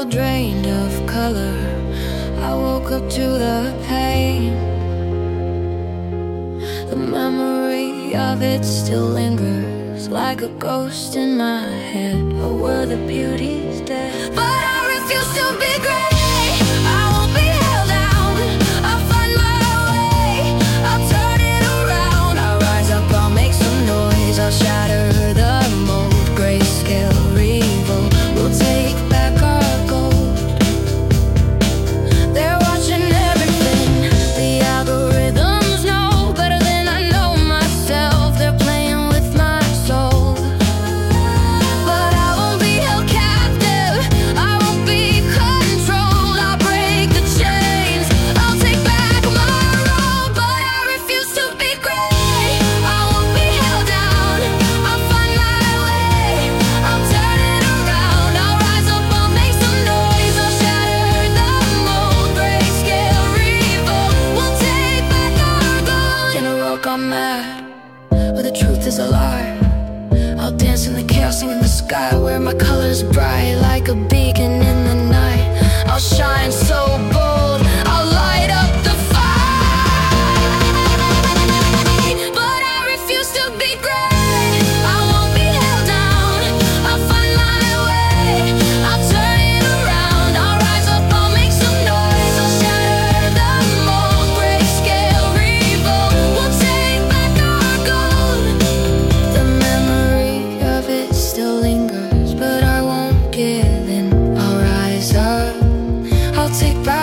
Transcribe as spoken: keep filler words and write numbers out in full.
drained of color. I woke up to the pain. The memory of it still lingers like a ghost in my head. Oh, where the beauty's dead. But I refuse to be great. I won't be held down. I'll find my way. I'll turn it around. I'll rise up, I'll make some noise. I'll shatter the mold. Grayscale revolt. We'll take back our gold. They're watching everything. The algorithms know better than I know myself. They're playing with my soul. But I won't be held captive. I won't be controlled. I'll break the chains. I'll take back my role. But I refuse to be great. I won't be held down. I'll find my way. I'll turn it around. I'll rise up, I'll make some noise. I'll shatter the mold. Grayscale revolt. We'll take back our gold. In a world gone mad, where the truth is a lie, I'll dance in the chaos, sing in the sky, where my colors bright like a beacon in the night. I'll shine so bold, I'll light up the fight. But I refuse to be great. I won't be held down. I'll find my way. I'll turn it around. I'll rise up, I'll make some noise. I'll shatter the mold. Grayscale revolt. We'll take back our gold. The memory of it still lingers, but I won't give in. I'll rise up, I'll take back